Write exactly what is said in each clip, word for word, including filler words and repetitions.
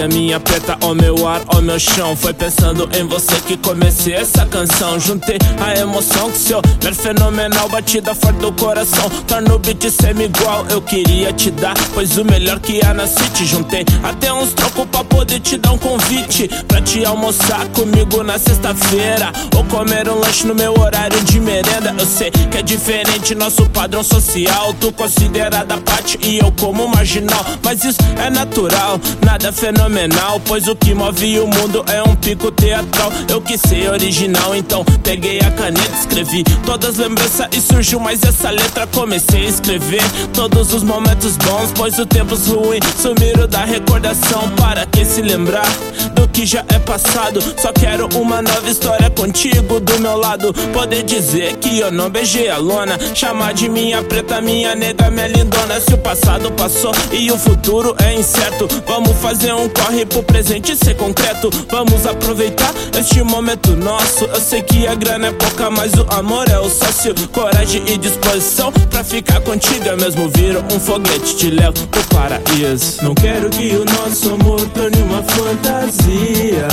minha, minha preta, ó meu ar, ó meu chão. Foi pensando em você que comecei essa canção. Juntei a emoção com seu olhar fenomenal, batida forte do coração, torna o beat semi-igual. Eu queria te dar, pois o melhor que há na city. Juntei até uns trocos pra poder te dar um convite pra te almoçar comigo na sexta-feira, ou comer um lanche no meu horário de merenda. Eu sei que é diferente nosso padrão social, tu considerada parte e eu como marginal, mas isso é natural, nada fenomenal, pois o que move o mundo é um pico teatral. Eu quis ser original, então peguei a caneta, escrevi todas as lembranças e surgiu mais essa letra. Comecei a escrever todos os momentos bons, pois os tempos ruins sumiram da recordação. Para que se lembrar do que já é passado, só quero uma nova história contigo do meu lado. Poder dizer que eu não beijei a lona, chamar de minha preta, minha nega, minha lindona. Se o passado passou e o futuro é incerto, vamos fazer um corre pro presente ser concreto. Vamos aproveitar este momento nosso. Eu sei que a grana é pouca, mas o amor é o sócio. Coragem e disposição pra ficar contigo, eu mesmo viro um foguete, te levo pro paraíso. Não quero que o nosso amor torne uma fantasia,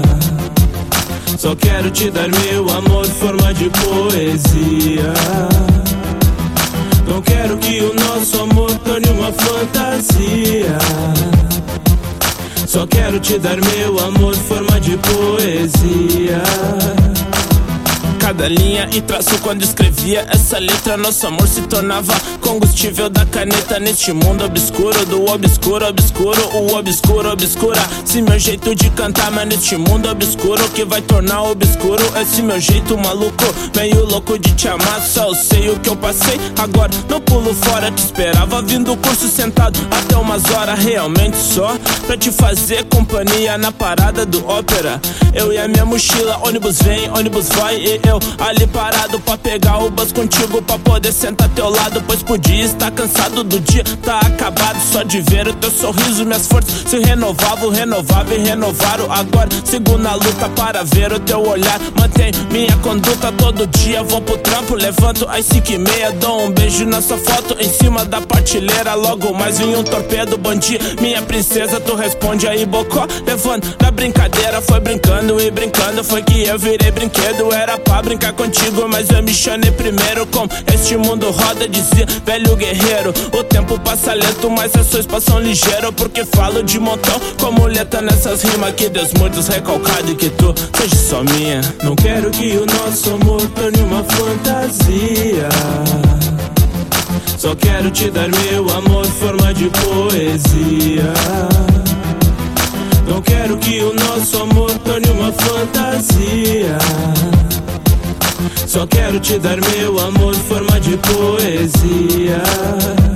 só quero te dar meu amor em forma de poesia. Não quero que o nosso amor torne uma fantasia, só quero te dar meu amor em forma de poesia. Cada linha e traço quando escrevia essa letra, nosso amor se tornava combustível da caneta. Neste mundo obscuro, do obscuro, obscuro, o obscuro, obscura esse meu jeito de cantar. Mas neste mundo obscuro que vai tornar obscuro esse meu jeito maluco, meio louco de te amar. Só eu sei o que eu passei, agora não pulo fora. Te esperava vindo o curso sentado até umas horas, realmente só pra te fazer companhia na parada do ópera. Eu e a minha mochila, ônibus vem, ônibus vai, e eu ali parado pra pegar o bus contigo, pra poder sentar teu lado, pois podia estar cansado do dia, tá acabado. Só de ver o teu sorriso, minhas forças se renovavam, renovavam e renovaram. Agora sigo na luta para ver o teu olhar, mantenho minha conduta todo dia. Vou pro trampo, levanto às cinco e meia, dou um beijo na sua foto em cima da prateleira. Logo mais vem um torpedo, bom dia minha princesa, tu responde aí bocó, levando na brincadeira. Foi brincando e brincando, foi que eu virei brinquedo. Era pra brincar contigo, mas eu me chamei primeiro. Como este mundo roda, dizia velho guerreiro. O tempo passa lento, mas as suas passam ligeiro, porque falo de montão como letra nessas rimas. Que Deus muitos recalcado e que tu seja só minha. Não quero que o nosso amor torne uma fantasia, só quero te dar meu amor em forma de poesia. Não quero que o nosso amor torne uma fantasia, só quero te dar meu amor em forma de poesia.